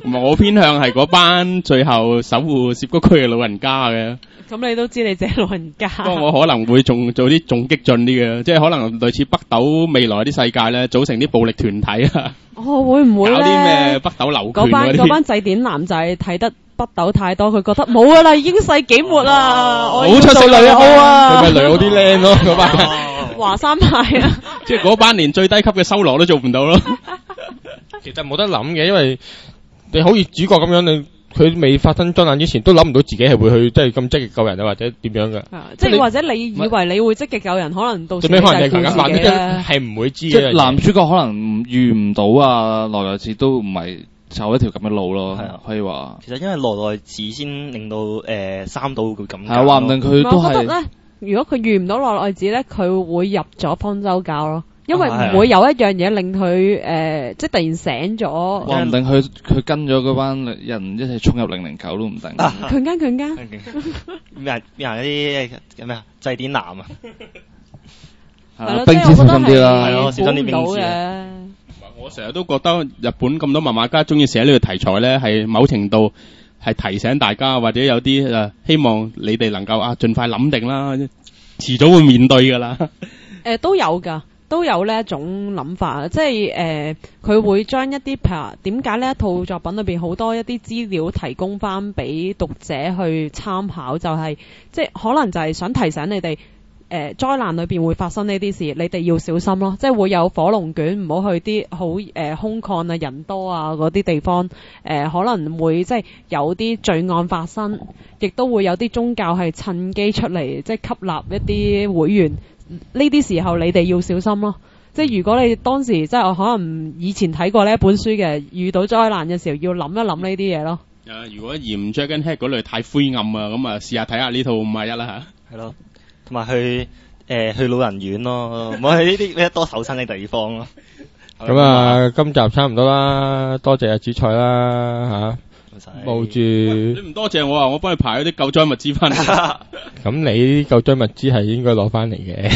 S4: 唔係我偏向係嗰班最後守護涉谷區嘅老人家嘅。
S1: 咁你都知你自己老人家。
S4: 不過我可能會仲做啲仲激進啲嘅，即係可能類似北斗未來啲世界咧，組成啲暴力團體啊。
S1: 哦，會唔會咧？
S4: 搞啲咩北斗流拳
S1: 嗰班嗰班祭典男仔睇得北斗太多，佢覺得冇噶啦，已經世紀末啦，我要做雷奧啊！
S3: 佢咪雷奧啲靚咯，嗰班
S1: 華山派啊！
S4: 即係嗰班連最低級嘅修羅都做唔到咯。
S3: 其實冇得諗嘅，因為你好似主角咁樣，你佢未發生災難之前，都諗唔到自己係會去即係咁積極救人啊，或者點樣嘅。
S1: 即係或者你以為你會積極救人，可能到時
S3: 最尾可能
S1: 就
S3: 係強姦犯咧，係唔會知嘅。
S5: 即係男主角可能遇唔到啊，奈奈子都唔係走一條咁嘅路咯，
S2: 係啊，
S5: 可以話。
S2: 其實因為奈奈子先令到誒三島會咁。
S5: 係啊，話唔定佢都係。
S1: 我覺得咧，如果佢遇唔到奈奈子咧，佢會入咗方舟教咯。因為唔會有一樣嘢令佢誒、呃，即係突然醒咗。
S5: 話唔定佢佢跟咗嗰班人一齊衝入零零九都唔定。
S1: 強姦強姦。
S2: 咩咩啊？啲咩啊？祭典男啊！
S5: 係咯，冰子小心啲啦。
S2: 係咯，小心啲冰子。
S4: 我成日都覺得日本咁多漫畫家中意寫呢個題材咧，係某程度係提醒大家，或者有啲誒希望你哋能夠啊盡快諗定啦，遲早會面對㗎啦。
S1: 誒都有㗎。都有呢一種諗法，即係誒，佢、呃、會將一啲譬如點解呢一套作品裏邊好多一啲資料提供翻俾讀者去參考，就係、是、即係可能就係想提醒你哋誒、呃、災難裏邊會發生呢啲事，你哋要小心咯，即係會有火龍捲，唔好去啲好誒空曠啊、人多啊嗰啲地方，誒、呃、可能會即係有啲罪案發生，亦都會有啲宗教係趁機出嚟，即係吸納一啲會員。呢啲時候你哋要小心咯，即係如果你當時即係我可能以前睇過呢一本書嘅，遇到災難嘅時候要諗一諗呢啲嘢咯。
S4: 誒，如果嫌 Dragon Head 嗰類太灰暗啊，咁啊試下睇下呢套五廿一啦嚇。
S2: 係咯，同埋去誒、呃、去老人院咯，唔好去呢啲咩多手親嘅地方咯。
S3: 咁啊，今集差唔多啦，多謝阿主菜啦嚇。冒住
S4: 你唔多謝我啊，我幫你排嗰啲救災物資翻嚟。
S3: 咁你啲救災物資係應該攞翻嚟嘅。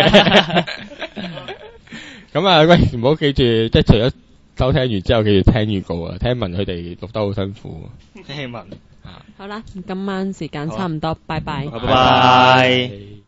S3: 咁啊，喂，唔好記住，即係除咗收聽完之後，記住聽預告啊。聽聞佢哋錄得好辛苦。
S2: 聽聞。
S1: 好啦，今晚時間差唔多，拜拜。
S2: 拜拜。